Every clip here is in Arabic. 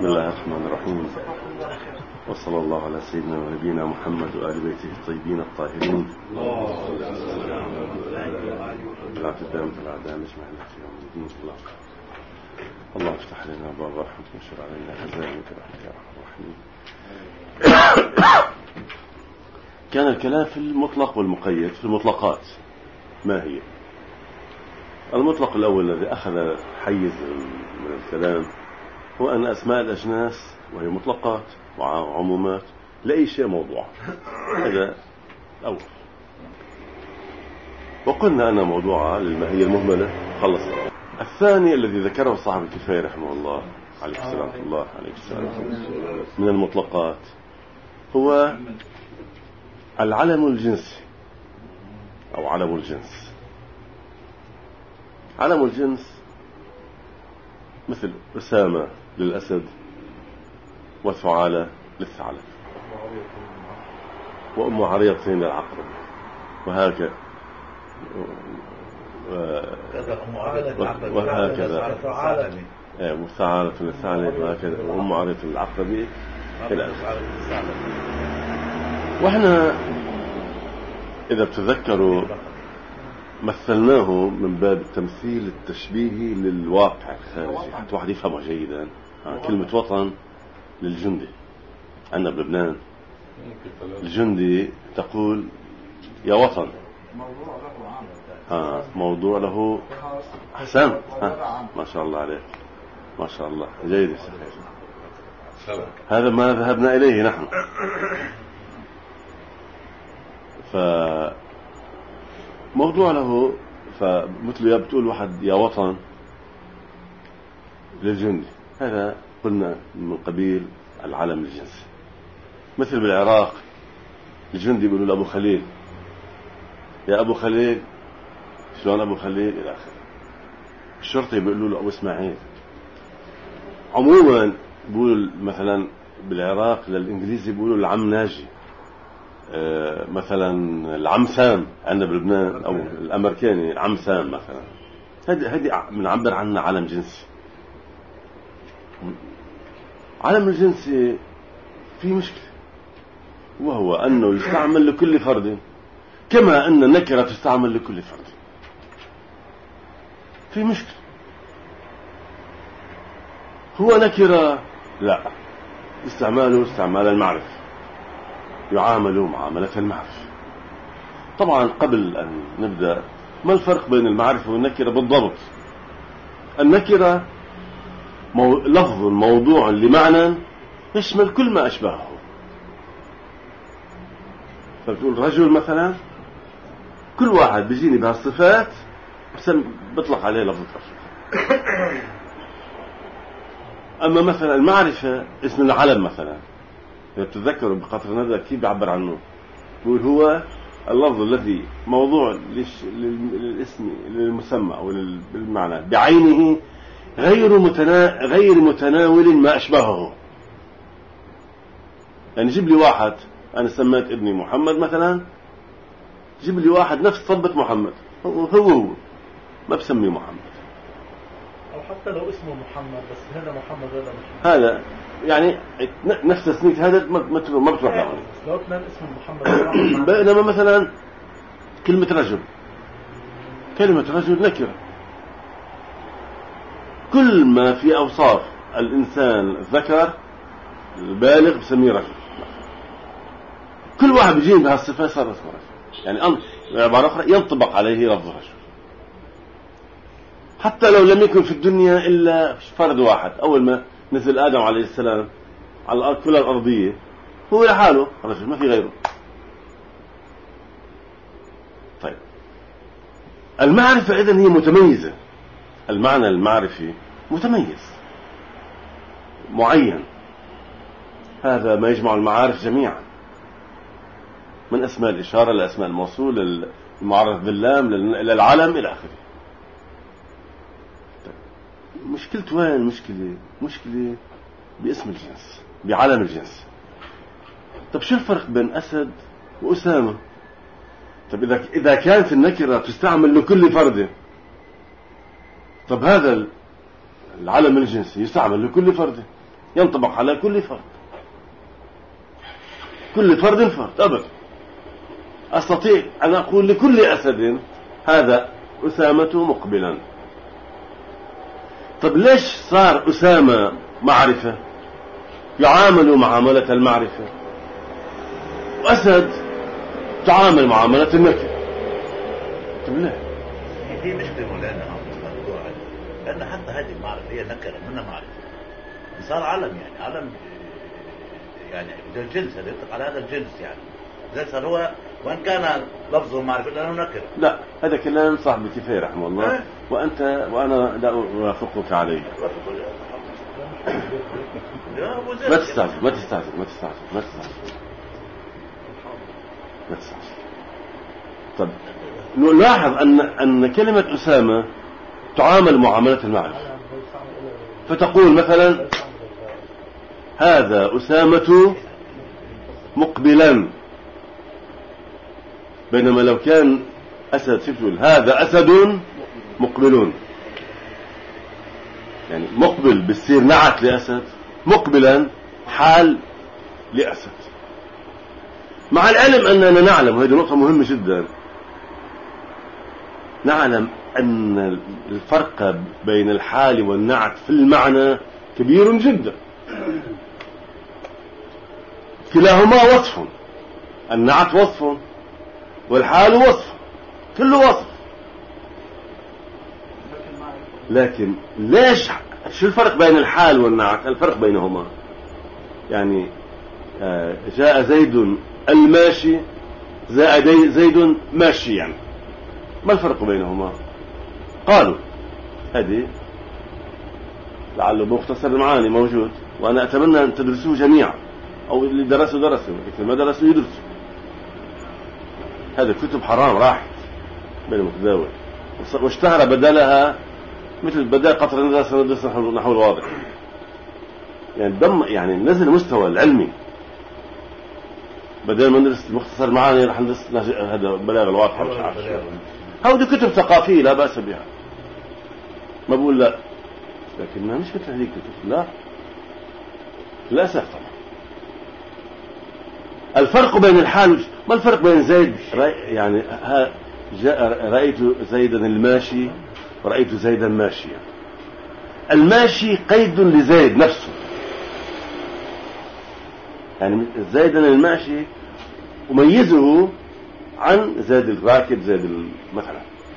بسم الله الرحمن الرحيم، وصلى الله على سيدنا ونبينا محمد وآل بيته الطيبين الطاهرين. العبد الدائم الأعداء نجمعنا في يوم الدين. الله افتح لنا باب رحمة وانشر علينا خزائنك برحمتك يا أرحم الراحمين. كان الكلام في المطلق والمقيد. في المطلقات ما هي؟ المطلق الأول الذي أخذ حيز من الكلام هو أن أسماء الأجناس وهي مطلقات وعمومات لأي شيء موضوع. هذا أول. وقلنا أن موضوعها للماهية المهملة خلص. الثاني الذي ذكره صاحب الكفاية رحمه الله عليه السلام من المطلقات هو العلم الجنسي أو علم الجنس. علم الجنس مثل أسامة للأسد وثعالة للثعلب وأم عريضتين للعقرب وهكذا وهكذا وثعالة للثعلب وهكذا وأم عريض للعقرب إلى آخره. وإحنا إذا بتذكروا مثلناه من باب التمثيل التشبيهي للواقع الخارجي حتى واحد يفهمه جيدا. كلمة وطن للجندي عندنا بلبنان الجندي تقول يا وطن، موضوع له أحسن. ما شاء الله عليك، ما شاء الله، جيد. هذا ما ذهبنا إليه نحن. فموضوع له فمثل يا بتقول واحد يا وطن للجندي، هذا قلنا من قبيل العلم الجنسي. مثل بالعراق الجندي يقولوا له أبو خليل، يا أبو خليل، شلون أبو خليل إلى آخره. الشرطي بيقولوا له أبو إسماعيل. عموما بيقول مثلا بالعراق للإنجليزي بيقولوا العم ناجي، مثلا العم سام عندنا بلبنان، أو الأمريكاني العم سام مثلا. هذه بنعبر عنها علم جنسي. علم الجنسي في مشكلة، وهو أنه يستعمل لكل فرد كما أن النكرة تستعمل لكل فرد. في مشكلة. هو نكرة لا، استعماله استعمال المعرفة، يعامل معاملة المعرفة. طبعا قبل أن نبدأ، ما الفرق بين المعرفة والنكرة بالضبط؟ النكرة لفظ موضوع لمعنى يشمل كل ما أشبهه. فبتقول رجل مثلا، كل واحد بيجيني بهالصفات بطلق عليه لفظ رجل. أما مثلا المعرفة اسم العلم مثلا، إذا بتتذكروا بقطر ندى كيف بيعبر عنه، بيقول هو اللفظ الذي موضوع للاسم للمسمى أو بالمعنى بعينه غير متناول ما أشبهه. يعني جيب لي واحد، أنا سميت ابني محمد مثلا، جيب لي واحد نفس صبة محمد، هو ما بسميه محمد، أو حتى لو اسمه محمد بس هذا محمد هذا مش هذا يعني نفس تسمية هذا ما بتروح يعني. لو كان اسمه محمد بينما مثلا كلمة رجل نكرة. كل ما في أوصاف الإنسان الذكر البالغ بسميه رجل. كل واحد بيجين بهالصفة صار اسمه رجل. يعني بعبارة أخرى ينطبق عليه لفظ رجل، حتى لو لم يكن في الدنيا إلا فرد واحد. أول ما نزل آدم عليه السلام على الأرض كلها الأرضية هو لحاله رجل، ما في غيره. طيب المعرفة إذن هي متميزة. المعنى المعرفي متميز معين. هذا ما يجمع المعارف جميعا، من أسماء الإشارة لأسماء الموصول المعرف باللام للعلم إلى آخره. مشكلة وين؟ مشكلة باسم الجنس، بعلم الجنس. طب شو الفرق بين أسد وأسامة؟ طب إذا كانت النكرة تستعمل لكل فرد، طب هذا العلم الجنسي يستعمل لكل فرد. ينطبق على كل فرد، كل فرد فرد أبدا. أستطيع أن أقول لكل أسد هذا أسامة مقبلا. طب ليش صار أسامة معرفة يعامل معاملة المعرفة، وأسد تعامل معاملة النكرة؟ طب ليه؟ في مشكلة مولانا لأن حتى هذه المعرفة هي نكرة منها معرفة، صار علم، يعني علم يعني الجنس، هذا يطلق على هذا الجنس، يعني زي صار هو وإن كان لفظه معرفة لأنه نكرة. لا، هذا كلام صاحب الكفاية رحمه الله، وأنا لا أوافقك عليه. ما تستعجل. طب نلاحظ أن كلمة أسامة تعامل معاملة المعرفة، فتقول مثلا هذا أسامة مقبلا، بينما لو كان أسد تقول هذا أسد مقبلون، يعني مقبل بالسير نعت لأسد، مقبلا حال لأسد. مع العلم أننا نعلم، وهذه نقطة مهمة جدا، نعلم أن الفرق بين الحال والنعت في المعنى كبير جدا. كلاهما وصف، النعت وصف والحال وصف، كله وصف. لكن ليش، شو الفرق بين الحال والنعت؟ الفرق بينهما يعني جاء زيد الماشي، جاء زيد ماشيا، يعني ما الفرق بينهما؟ قالوا هذه لعله مختصر المعاني موجود، وأنا أتمنى أن تدرسوه جميعا، أو اللي درسوا لكن ما درسوا يدرسوا. هذا كتب حرام راحت بين المتداول، واشتهر بدلها مثل بدال قطر ندرس نحو الواضح، يعني نزل المستوى العلمي. بدل ما ندرس مختصر المعاني راح ندرس هذا بلاغ الواضح. هذه كتب ثقافية لا بأس بها، ما بقول لا، لكن ما مش مثل هذه الكتب، لا للأسف. طبعا الفرق بين الحال، ما الفرق بين زيد يعني رأيت زيدا الماشي ورأيت زيدا ماشيا. الماشي قيد لزيد نفسه، يعني زيدا الماشي أميزه عن زيد الراكب، زيد مثلا،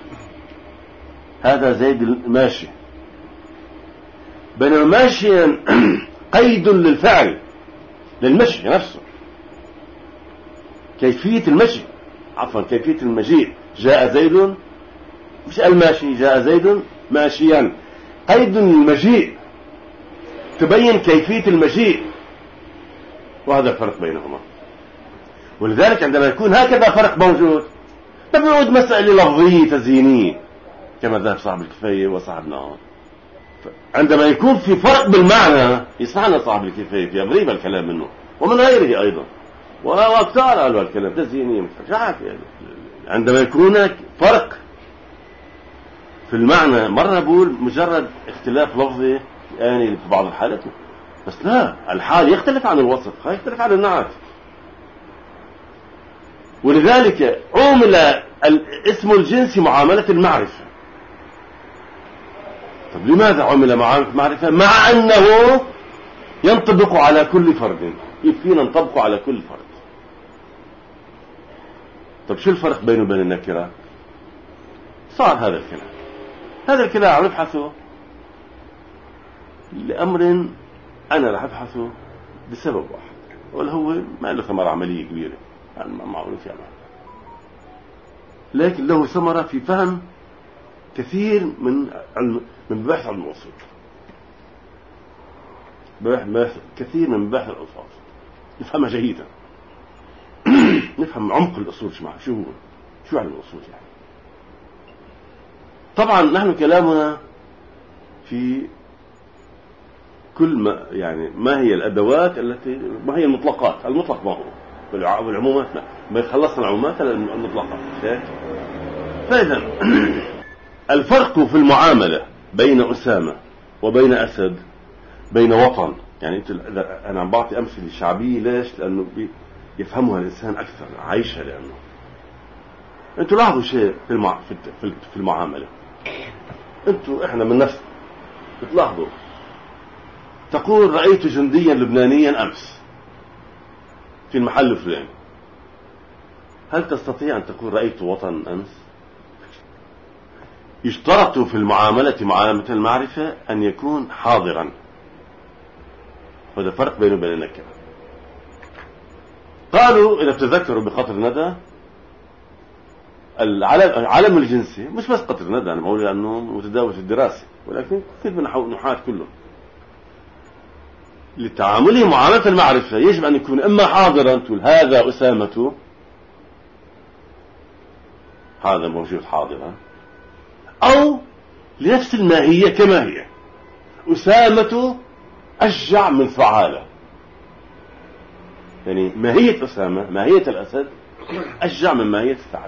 هذا زيد الماشي. بينما ماشيا قيد للفعل، للمشي نفسه، كيفية المشي، عفوا كيفية المجيء. جاء زيد، مش الماشي، جاء زيد ماشيا، قيد للمجيء، تبين كيفية المجيء، وهذا الفرق بينهما. ولذلك عندما يكون هكذا فرق موجود، ما بيعود مسألة لفظية تزيينية كما ذهب صاحب الكفاية وصاحب نهار. عندما يكون في فرق بالمعنى يسمعنا صاحب الكفاية في أغريب الكلام منه ومن غيره أيضا، وأكثر قالوا الكلام تزييني. عندما يكون هناك فرق في المعنى، مرة بقول مجرد اختلاف لفظي يعني في بعض الحالات، بس لا، الحال يختلف عن الوصف، يختلف عن النعت. ولذلك عمل الاسم الجنسي معاملة المعرفة. طب لماذا عمل معاملة المعرفة مع أنه ينطبق على كل فرد؟ يكفينا نطبقه على كل فرد. طب شو الفرق بينه وبين النكرة؟ صار هذا الكلام عم نبحثه لأمر أنا رح أبحثه بسبب واحد، ولا هو ما له ثمرة عملية كبيرة، يعني ما معقول في عمل، لكن له ثمرة في فهم كثير من بحث علم الأصول، كثير من بحث الألفاظ نفهمها جيدا. نفهم عمق الأصول شو علم الأصول يعني. طبعا نحن كلامنا في كل ما، يعني ما هي الأدوات التي، ما هي المطلقات، المطلق ما هو والعمومات، ما يخلصنا العمومات المطلقات. فإذا الفرق في المعاملة بين أسامة وبين أسد، بين وطن يعني أنا عم بعطي أمثلة شعبية. ليش؟ لأنه يفهمها الإنسان أكثر، عايشها. لأنه أنتوا لاحظوا شيء في المعاملة. إحنا من نفس بتلاحظوا، تقول رأيت جنديا لبنانيا أمس في المحل الفلاني. هل تستطيع أن تقول رأيت وطن أمس؟ يشترط في المعاملة معاملة المعرفة أن يكون حاضرا. هذا فرق بينه وبين النكرة. قالوا إذا بتذكروا بقطر ندى، العلم الجنسي مش بس قطر ندى، أنا بقول لأنه متداول في الدراسة، ولكن كثير من النحاة كله لتعامله معاملة المعرفة يجب أن يكون إما حاضرا، تقول هذا أسامة، هذا موجود حاضرا، أو لنفس الماهية كما هي. أسامة أشجع من فعالة، يعني ماهية أسامة، ماهية الأسد أشجع من ماهية الثعلب.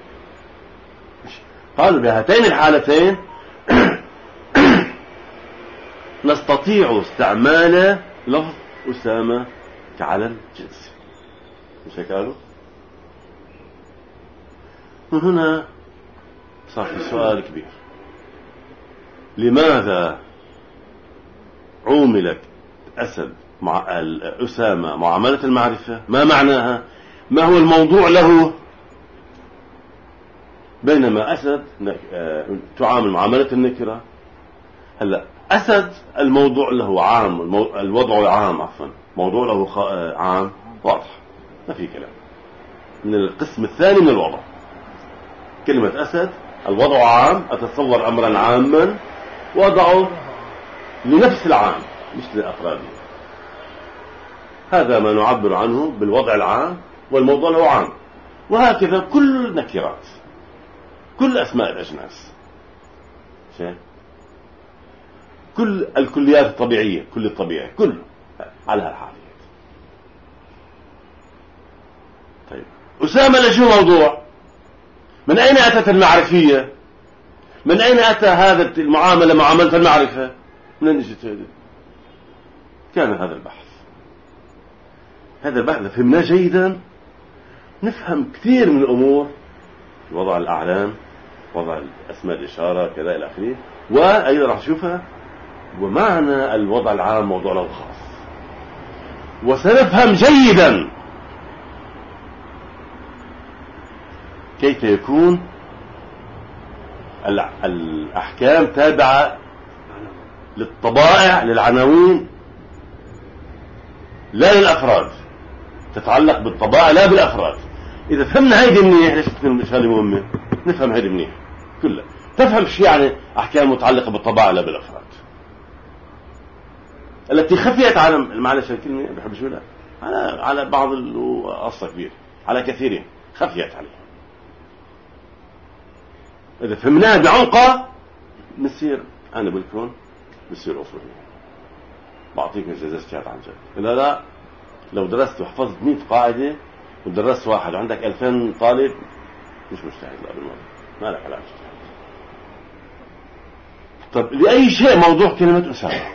قالوا بهاتين الحالتين نستطيع استعمال لفظ أسامة كعلم جنسي. مش هيك قالوا؟ وهنا صار في سؤال كبير: لماذا عوملت أسد مع أسامة معاملة المعرفة؟ ما معناها؟ ما هو الموضوع له؟ بينما أسد تعامل معاملة النكرة. هلا أسد الموضوع له عام، الوضع عام، عفوا موضوع له عام واضح، ما في كلام. من القسم الثاني من الوضع، كلمة أسد الوضع عام، أتصور أمرا عاما وضعه لنفس العام مش لأفراده. هذا ما نعبر عنه بالوضع العام، والموضوع له عام. وهكذا كل النكرات، كل أسماء الأجناس، كل الكليات الطبيعية، كل الطبيعي، كل على هالحاليات. طيب أسامة لشو موضوع؟ من أين أتت المعرفية؟ من أين أتى هذا المعاملة معاملة المعرفة؟ من أين اجت هذه؟ كان هذا البحث إذا فهمناه جيدا نفهم كثير من الأمور، وضع الأعلام، وضع أسماء الإشارة، كذا إلى آخره. وأيضا راح نشوفها ومعنى الوضع العام موضوع له خاص. وسنفهم جيدا كيف يكون الأحكام تابعة للطبائع، للعناوين، لا للأفراد، تتعلق بالطبائع لا بالأفراد. إذا فهمنا هيدي منيح، ليش شغلة مهمة نفهم هيدي منيح كلها. تفهم شو يعني أحكام متعلقة بالطبائع لا بالأفراد، التي خفيت على، معلش الكلمة بحب شو لا، على بعض القصة كبير، على كثيرين خفيت عليه. إذا فهمناها بعمقها نصير، أنا بقولكم بصير أصولي. بعطيك جزازتات عن جد. لا لو درست وحفظت 100 قاعدة ودرست واحد وعندك 2000 طالب مش مجتهد، لا بالمرة ما لك علاج. طب لأي شيء موضوع كلمة أسامة.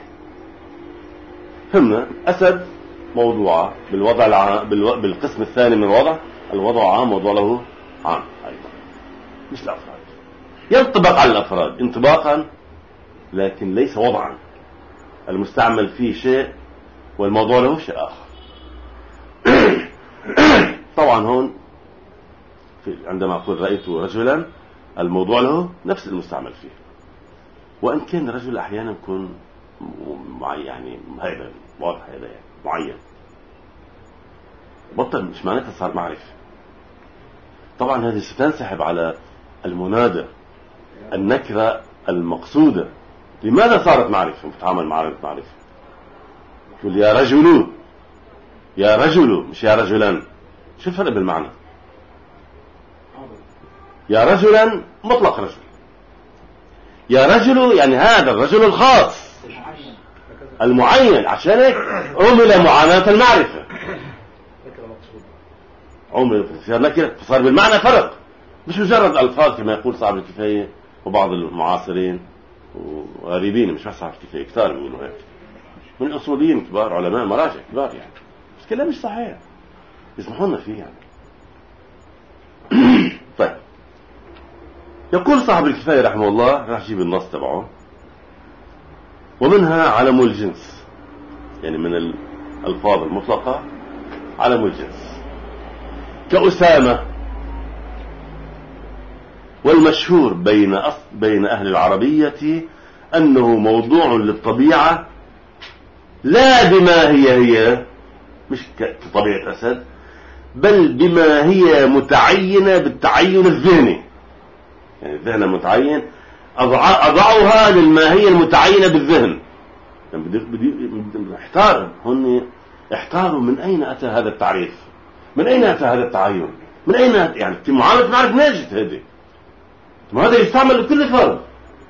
فهمنا أسد موضوعة بالوضع العام، بالقسم الثاني من الوضع عام، موضوع له عام أيضا مش الأفراد، ينطبق على الأفراد انطباقا لكن ليس وضعا. المستعمل فيه شيء والموضوع له شيء آخر. طبعا هون عندما أقول رأيت رجلا، الموضوع له نفس المستعمل فيه، وإن كان الرجل أحيانا يكون يعني هذا واضح، هذا يعني معين، بطل مش معناتها صار معرفة. طبعا هذه ستنسحب على المنادى، النكرة المقصودة. لماذا صارت معرفة؟ بتعامل معرفة، تقول يا رجل، يا رجل مش يا رجلا. شو الفرق بالمعنى؟ يا رجلا مطلق رجل، يا رجل يعني هذا الرجل الخاص المعين. عشان هيك عمل معاملة المعرفة، عمل نكرة، صار بالمعنى فرق، مش مجرد ألفاظ كما يقول صاحب الكفاية وبعض المعاصرين وغريبين، مش صاحب الكفاية كثار بيقولوا هيك. من أصوليين كبار، علماء مراجع كبار يعني، بس كلام مش صحيح يسمحوا لنا فيه يعني. طيب، يقول صاحب الكفاية رحمه الله، راح يجيب النص تبعه: ومنها علم الجنس، يعني من الألفاظ المطلقة علم الجنس كأسامة. والمشهور بين أهل العربية أنه موضوع للطبيعة لا بما هي مش كطبيعة أسد، بل بما هي متعينة بالتعين الذهني، يعني الذهن المتعين أضعها للما هي المتعينة بالذهن. يعني هن احتاروا من أين أتى هذا التعريف، من أين أتى هذا التعين، من أين يعني في معاملة معرفة نجد هذه، ما هذا يستعمل لكل فرد.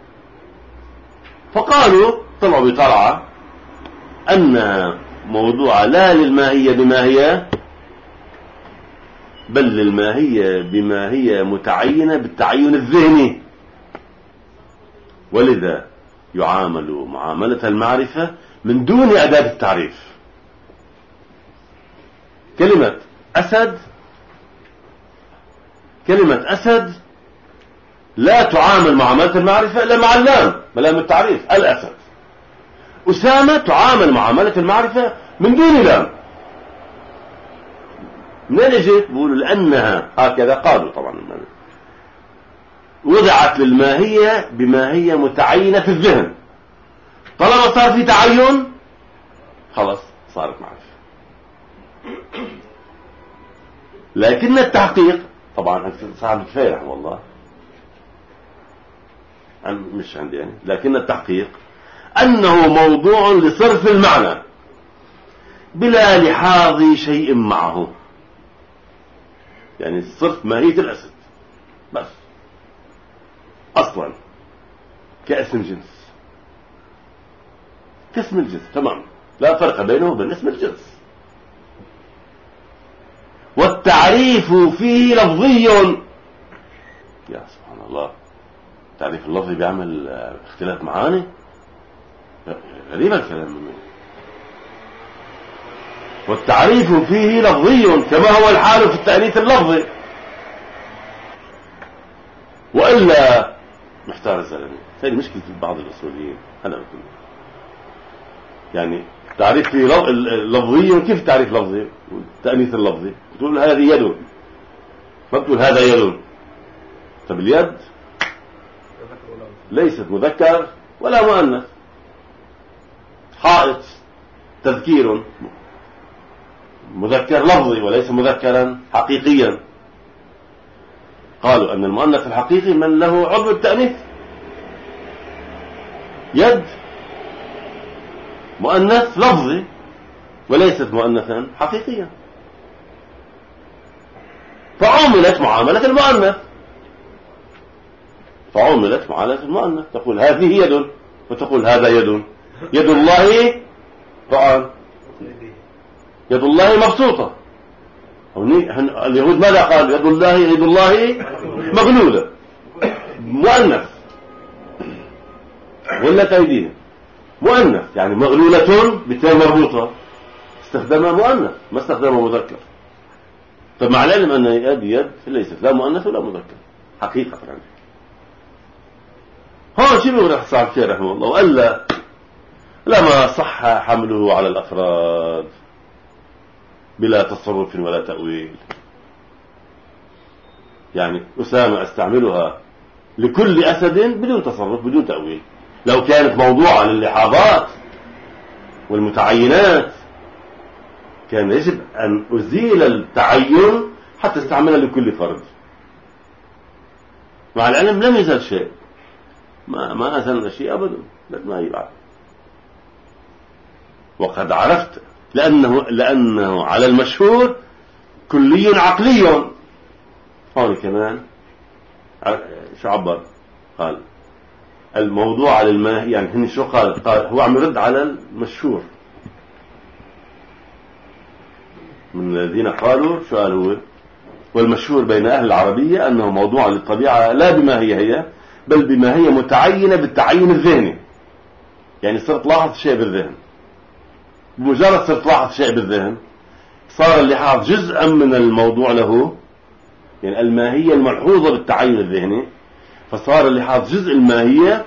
فقالوا طلعوا بطلعة أن موضوع لا للماهية بما هي، بل للماهية بما هي متعينة بالتعين الذهني، ولذا يعامل معاملة المعرفة من دون أداة التعريف. كلمة أسد لا تعامل معاملة المعرفة إلا مع اللام، بلام التعريف، الأسد. أسامة تعامل معاملة المعرفة من دون لام. من أين جئت؟ بيقولوا لأنها هكذا قالوا طبعا وضعت للماهية بما هي متعينة في الذهن، طالما صار في تعين خلاص صارت معرفة. لكن التحقيق طبعا صاحب الكفاية رحمه الله مش عندي يعني، لكن التحقيق أنه موضوع لصرف المعنى بلا لحاظ شيء معه، يعني صرف ماهية الأسد بس أصلا كاسم جنس، كاسم الجنس تمام، لا فرق بينه وبين اسم الجنس. والتعريف فيه لفظي، يا سبحان الله، التعريف اللفظي بيعمل اختلاف معاني، غريب الكلام منه. والتعريف فيه لفظي كما هو الحال في التأنيث اللفظي، وإلا محتار الزلمة. هذه مشكلة بعض الأصوليين، أنا أقول يعني تعريف فيه لفظي، كيف تعريف لفظي والتأنيث اللفظي؟ تقول هذه يد، ما بتقول هذا يد. طب اليد ليست مذكر ولا مؤنث، حائط تذكير مذكر لفظي وليس مذكرا حقيقيا. قالوا أن المؤنث الحقيقي من له عضو التأنيث. يد مؤنث لفظي وليست مؤنثا حقيقيا، فعملت معاملة المؤنث، تقول هذه يد وتقول هذا يد. يد الله طبعا يد الله مبسوطة، اليهود ماذا قال؟ يد الله مغلولة، مؤنث، ولت أيديهم مؤنث، يعني مغلولة بالتالي مربوطة، استخدمها مؤنث ما استخدمها مذكر. طب مع العلم أن يد ليست لا مؤنث ولا مذكر حقيقة. يعني هون شو بيقول صاحب الكفاية رحمه الله؟ وألا لما صح حمله على الأفراد بلا تصرف ولا تأويل. يعني أسامة استعملها لكل أسد بدون تصرف بدون تأويل. لو كانت موضوعا للحاضات والمتعينات كان يجب أن أزيل التعين حتى استعملها لكل فرد. مع العلم لم يزال شيء، ما أزلنا شيء أبدا، ما يبعد. وقد عرفت لأنه على المشهور كلي عقلي. هون كمان شو عبر؟ قال الموضوع على الماء، يعني هن شو قال هو عم يرد على المشهور من الذين قالوا شو قال هو؟ والمشهور بين أهل العربية أنه موضوع للطبيعة لا بما هي بل بما هي متعينة بالتعين الذهني. يعني صرت لاحظ شيء بالذهن، بمجرد صرت لاحظ شيء بالذهن صار اللحاظ جزءا من الموضوع له، يعني الماهية الملحوظة بالتعين الذهني، فصار اللحاظ جزء الماهية.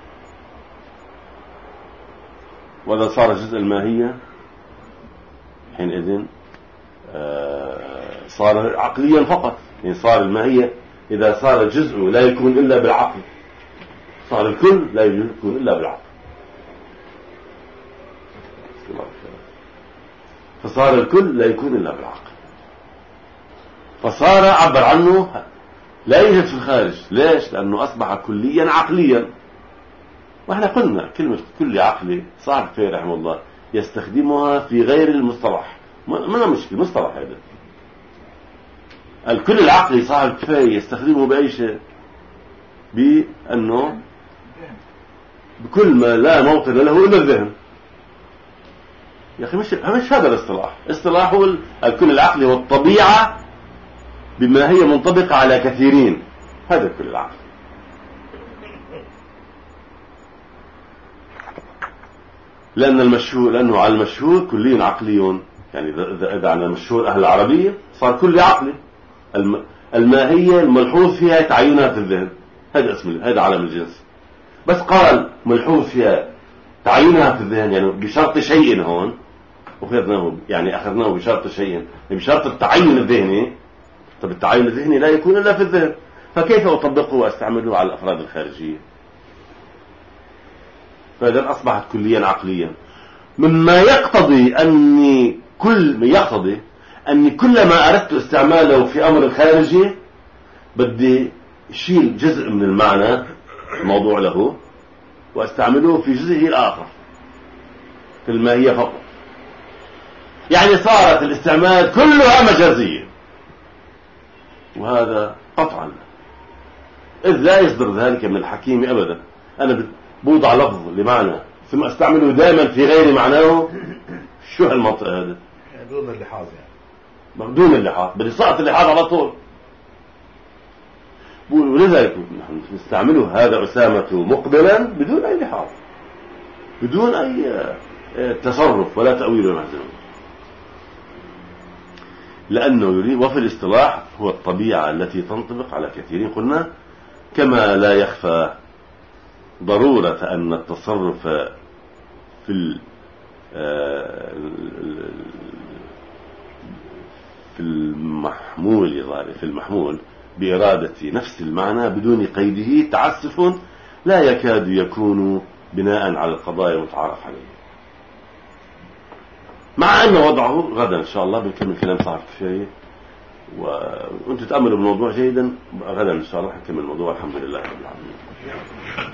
وإذا صار جزء الماهية حينئذ صار عقليا فقط، يعني صار الماهية إذا صار جزء لا يكون إلا بالعقل، صار الكل لا يكون إلا بالعقل. فصار الكل لا يكون إلا بالعقل، فصار عبر عنه لا يوجد في الخارج. ليش؟ لأنه أصبح كليا عقليا. وإحنا قلنا كلمة كل عقلي صاحب فيه رحمه الله يستخدمها في غير المصطلح، ما مشكلة مصطلح هذا. الكل العقلي صاحب كفاية يستخدمه بأي شيء، بأنه بكل ما لا موطن له إلا الذهن. يا أخي مش هذا الاصطلاح. اصطلاح هو الكل العقلي والطبيعة بما هي منطبقة على كثيرين، هذا الكل العقلي. لأنه على المشهور كلي عقلي، يعني إذا عن المشهور أهل العربية صار كل عقلي. الماهية الملحوظ فيها تعينها في الذهن، هذا اسم، هذا علم الجنس. بس قال ملحوظ فيها تعينها في الذهن، يعني بشرط شيء هون أخذناه بشرط شيء، يعني بشرط التعين الذهني. طب التعين الذهني لا يكون إلا في الذهن، فكيف أطبقه وأستعمله على الأفراد الخارجية؟ فإذا أصبحت كليا عقليا، مما يقتضي أني كلما أردت استعماله في أمر خارجي بدي أشيل جزء من المعنى الموضوع له وأستعمله في جزئه الآخر في الماهية فقط. يعني صارت الاستعمال كلها مجازية، وهذا قطعا إذ لا يصدر ذلك من الحكيم أبدا. أنا بوضع لفظ لمعنى ثم أستعمله دائما في غير معناه، شو هالمنطق هذا؟ دون اللحاظ، يعني بدون اللحاظ، بدي سقط اللحاظ على طول. ولذلك نحن نستعمله هذا أسامة مقبلا بدون أي لحاظ، بدون أي تصرف ولا تأويل ولا محزن، لأنه يريد. وفي الاصطلاح هو الطبيعة التي تنطبق على كثيرين. قلنا كما لا يخفى ضرورة أن التصرف في المحمول بإرادة نفس المعنى بدون قيده تعسف لا يكاد يكون بناء على القضايا المتعارف عليه. مع أن وضعه غدا إن شاء الله بنكمل كلام صاحب كفاية، وأنتم تأملوا بالموضوع جيدا. غدا إن شاء الله حنكمل الموضوع. الحمد لله رب العالمين.